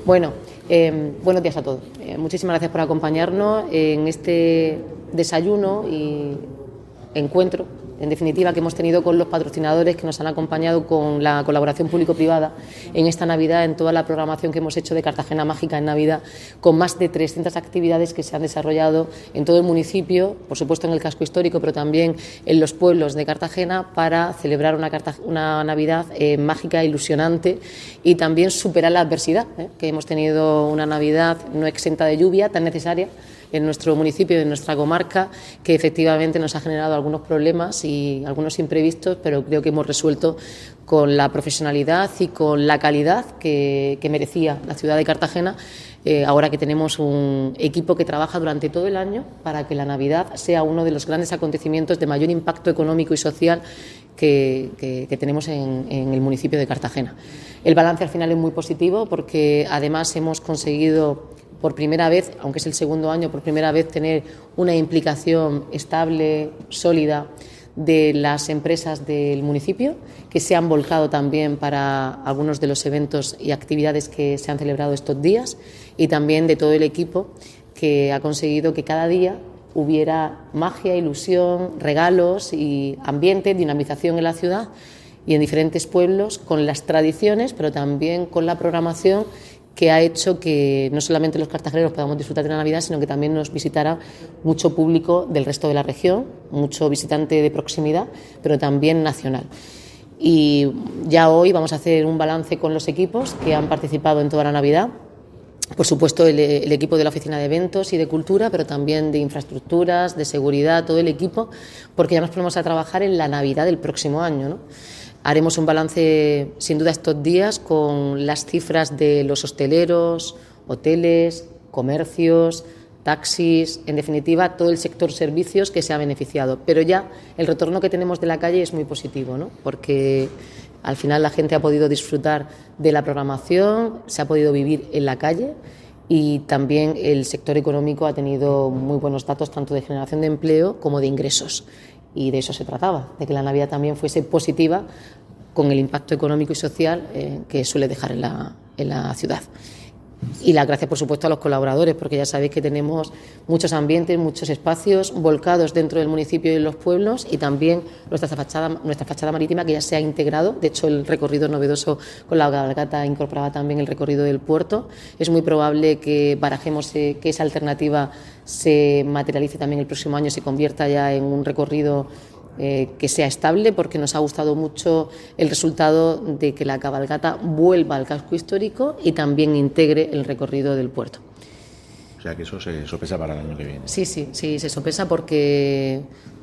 Bueno, buenos días a todos. Muchísimas gracias por acompañarnos en este desayuno y encuentro, en definitiva, que hemos tenido con los patrocinadores que nos han acompañado con la colaboración público-privada en esta Navidad, en toda la programación que hemos hecho de Cartagena Mágica en Navidad, con más de 300 actividades que se han desarrollado en todo el municipio, por supuesto en el casco histórico, pero también en los pueblos de Cartagena, para celebrar una Navidad mágica, ilusionante, y también superar la adversidad, que hemos tenido una Navidad no exenta de lluvia, tan necesaria en nuestro municipio, en nuestra comarca, que efectivamente nos ha generado algunos problemas y algunos imprevistos, pero creo que hemos resuelto con la profesionalidad y con la calidad que merecía la ciudad de Cartagena, ahora que tenemos un equipo que trabaja durante todo el año para que la Navidad sea uno de los grandes acontecimientos de mayor impacto económico y social que tenemos en el municipio de Cartagena. El balance al final es muy positivo porque además hemos conseguido por primera vez, aunque es el segundo año, por primera vez tener una implicación estable, sólida, de las empresas del municipio, que se han volcado también para algunos de los eventos y actividades que se han celebrado estos días, y también de todo el equipo que ha conseguido que cada día hubiera magia, ilusión, regalos y ambiente, dinamización en la ciudad y en diferentes pueblos, con las tradiciones, pero también con la programación que ha hecho que no solamente los cartageneros podamos disfrutar de la Navidad, sino que también nos visitara mucho público del resto de la región, mucho visitante de proximidad, pero también nacional. Y ya hoy vamos a hacer un balance con los equipos que han participado en toda la Navidad. Por supuesto, el equipo de la Oficina de Eventos y de Cultura, pero también de Infraestructuras, de Seguridad, todo el equipo, porque ya nos ponemos a trabajar en la Navidad del próximo año, ¿no? Haremos un balance, sin duda, estos días con las cifras de los hosteleros, hoteles, comercios, taxis, en definitiva, todo el sector servicios que se ha beneficiado. Pero ya el retorno que tenemos de la calle es muy positivo, ¿no? Porque al final la gente ha podido disfrutar de la programación, se ha podido vivir en la calle, y también el sector económico ha tenido muy buenos datos, tanto de generación de empleo como de ingresos. Y de eso se trataba, de que la Navidad también fuese positiva con el impacto económico y social que suele dejar en la ciudad. Y las gracias, por supuesto, a los colaboradores, porque ya sabéis que tenemos muchos ambientes, muchos espacios volcados dentro del municipio y en los pueblos, y también nuestra fachada marítima, que ya se ha integrado. De hecho, el recorrido novedoso con la cabalgata incorporaba también el recorrido del puerto. Es muy probable que barajemos que esa alternativa se materialice también el próximo año, se convierta ya en un recorrido que sea estable, porque nos ha gustado mucho el resultado de que la cabalgata vuelva al casco histórico y también integre el recorrido del puerto. O sea que eso se sopesa para el año que viene. Sí, se sopesa porque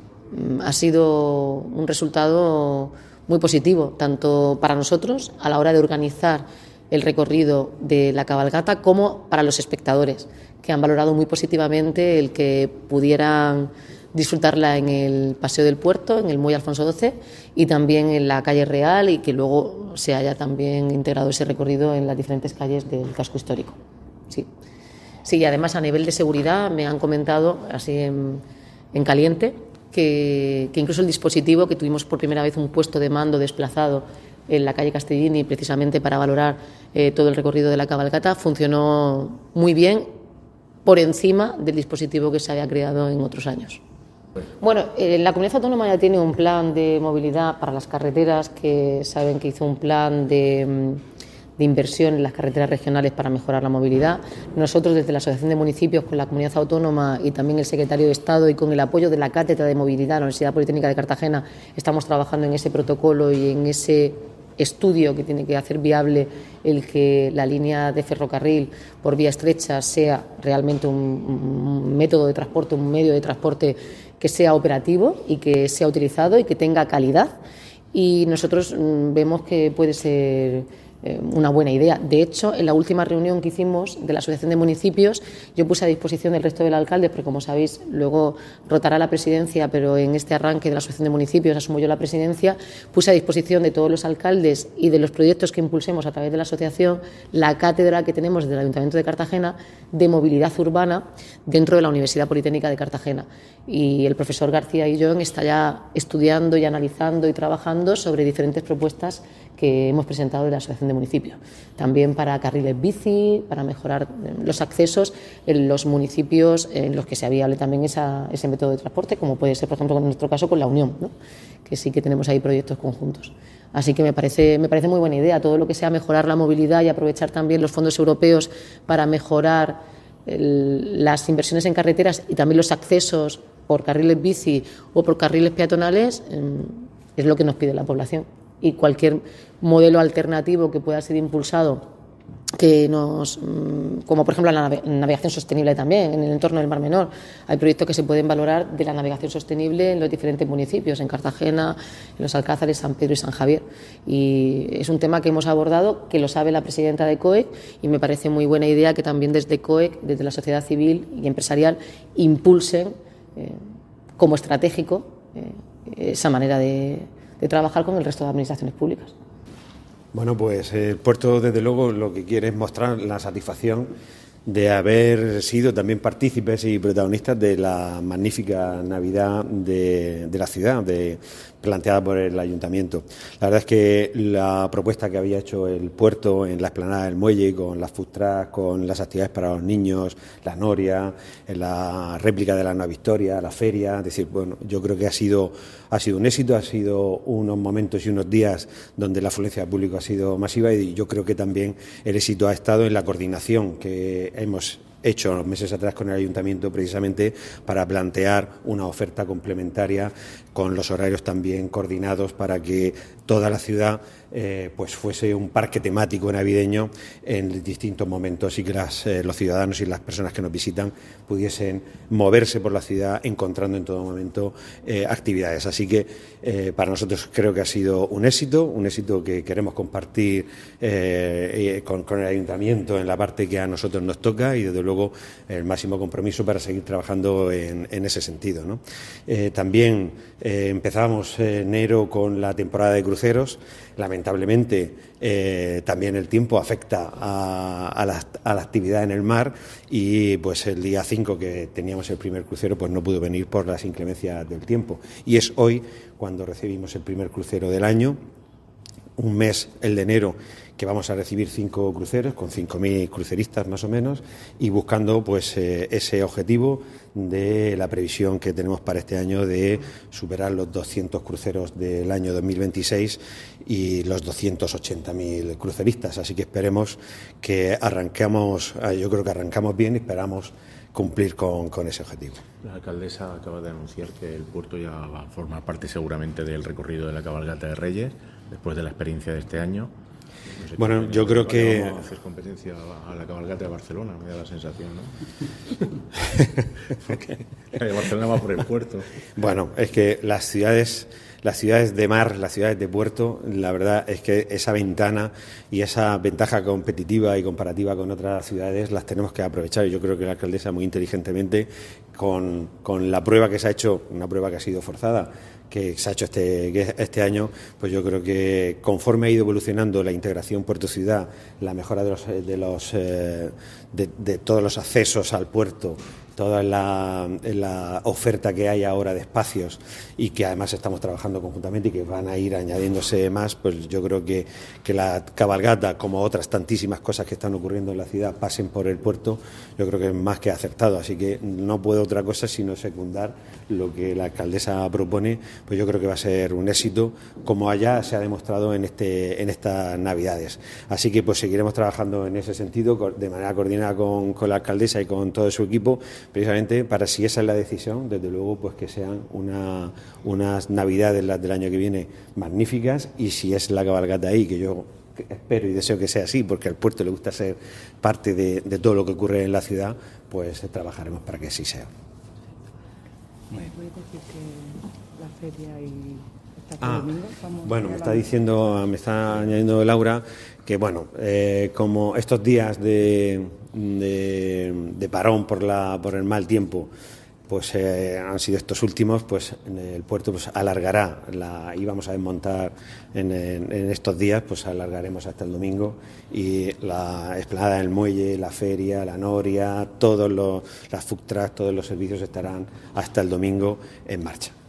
ha sido un resultado muy positivo, tanto para nosotros a la hora de organizar el recorrido de la cabalgata como para los espectadores, que han valorado muy positivamente el que pudieran disfrutarla en el Paseo del Puerto, en el Muelle Alfonso XII, y también en la calle Real, y que luego se haya también integrado ese recorrido en las diferentes calles del casco histórico. Sí, y además a nivel de seguridad me han comentado así en caliente que incluso el dispositivo, que tuvimos por primera vez un puesto de mando desplazado en la calle Castellini precisamente para valorar todo el recorrido de la cabalgata, funcionó muy bien, por encima del dispositivo que se había creado en otros años. Bueno, la Comunidad Autónoma ya tiene un plan de movilidad para las carreteras, que saben que hizo un plan de inversión en las carreteras regionales para mejorar la movilidad. Nosotros, desde la Asociación de Municipios, con la Comunidad Autónoma y también el Secretario de Estado, y con el apoyo de la Cátedra de Movilidad de la Universidad Politécnica de Cartagena, estamos trabajando en ese protocolo y en ese estudio que tiene que hacer viable el que la línea de ferrocarril por vía estrecha sea realmente un método de transporte, un medio de transporte que sea operativo y que sea utilizado y que tenga calidad. Y nosotros vemos que puede ser una buena idea. De hecho, en la última reunión que hicimos de la Asociación de Municipios, yo puse a disposición del resto del alcalde, porque como sabéis, luego rotará la presidencia, pero en este arranque de la Asociación de Municipios asumo yo la presidencia, puse a disposición de todos los alcaldes y de los proyectos que impulsemos a través de la asociación la cátedra que tenemos desde el Ayuntamiento de Cartagena de movilidad urbana dentro de la Universidad Politécnica de Cartagena. Y el profesor García Illón está ya estudiando y analizando y trabajando sobre diferentes propuestas que hemos presentado de la Asociación de Municipios. También para carriles bici, para mejorar los accesos en los municipios en los que sea viable también ese método de transporte, como puede ser, por ejemplo, en nuestro caso con la Unión, ¿no? Que sí que tenemos ahí proyectos conjuntos. Así que me parece muy buena idea todo lo que sea mejorar la movilidad y aprovechar también los fondos europeos para mejorar las inversiones en carreteras y también los accesos por carriles bici o por carriles peatonales, es lo que nos pide la población. Y cualquier modelo alternativo que pueda ser impulsado, como por ejemplo la navegación sostenible también en el entorno del Mar Menor. Hay proyectos que se pueden valorar de la navegación sostenible en los diferentes municipios, en Cartagena, en Los Alcázares, San Pedro y San Javier. Y es un tema que hemos abordado, que lo sabe la presidenta de COEC, y me parece muy buena idea que también desde COEC, desde la sociedad civil y empresarial, impulsen como estratégico esa manera de trabajar con el resto de administraciones públicas. Bueno, pues el puerto, desde luego, lo que quiere es mostrar la satisfacción de haber sido también partícipes y protagonistas de la magnífica Navidad de la ciudad, planteada por el Ayuntamiento. La verdad es que la propuesta que había hecho el puerto en la explanada del muelle, con las food trucks, con las actividades para los niños, la noria, la réplica de la Nueva Victoria, la feria, es decir, bueno, yo creo que ha sido un éxito, ha sido unos momentos y unos días donde la afluencia de público ha sido masiva, y yo creo que también el éxito ha estado en la coordinación que hemos hecho unos meses atrás con el Ayuntamiento, precisamente para plantear una oferta complementaria con los horarios también coordinados para que toda la ciudad pues fuese un parque temático navideño en distintos momentos, y que los ciudadanos y las personas que nos visitan pudiesen moverse por la ciudad encontrando en todo momento actividades. Así que para nosotros creo que ha sido un éxito que queremos compartir con el Ayuntamiento en la parte que a nosotros nos toca, y desde luego el máximo compromiso para seguir trabajando en ese sentido, ¿no? También empezamos enero con la temporada de cruceros. Lamentablemente también el tiempo afecta a la actividad en el mar, y pues el día 5 que teníamos el primer crucero pues no pudo venir por las inclemencias del tiempo, y es hoy cuando recibimos el primer crucero del año. Un mes, el de enero, que vamos a recibir 5 cruceros con 5.000 cruceristas más o menos, y buscando pues ese objetivo de la previsión que tenemos para este año de superar los 200 cruceros del año 2026 y los 280.000 cruceristas. Así que esperemos que yo creo que arrancamos bien y esperamos cumplir con ese objetivo. La alcaldesa acaba de anunciar que el puerto ya va a formar parte seguramente del recorrido de la cabalgata de Reyes, después de la experiencia de este año. No sé, bueno, yo creo que vamos a hacer competencia a la cabalgata de Barcelona, me da la sensación, ¿no? Barcelona va por el puerto. Bueno, es que las ciudades de mar, las ciudades de puerto, la verdad es que esa ventana y esa ventaja competitiva y comparativa con otras ciudades las tenemos que aprovechar. Y yo creo que la alcaldesa, muy inteligentemente, con la prueba que se ha hecho, una prueba que ha sido forzada, que se ha hecho este año, pues yo creo que conforme ha ido evolucionando la integración puerto-ciudad, la mejora de todos los accesos al puerto, toda la oferta que hay ahora de espacios, y que además estamos trabajando conjuntamente y que van a ir añadiéndose más, pues yo creo que la cabalgata, como otras tantísimas cosas que están ocurriendo en la ciudad, pasen por el puerto, yo creo que es más que acertado. Así que no puedo otra cosa sino secundar lo que la alcaldesa propone, pues yo creo que va a ser un éxito, como allá se ha demostrado en estas Navidades. Así que pues seguiremos trabajando en ese sentido, de manera coordinada con la alcaldesa y con todo su equipo, precisamente para, si esa es la decisión, desde luego pues que sean unas Navidades, las del año que viene, magníficas, y si es la cabalgata ahí, que yo espero y deseo que sea así, porque al puerto le gusta ser parte de todo lo que ocurre en la ciudad, pues trabajaremos para que así sea. ¿Puedes decir que la feria y esta domingo? Bueno, me está añadiendo Laura que bueno, como estos días de parón por el mal tiempo pues han sido estos últimos, pues el puerto pues alargará, íbamos a desmontar en estos días, pues alargaremos hasta el domingo, y la explanada del muelle, la feria, la noria, las food trucks, todos los servicios estarán hasta el domingo en marcha.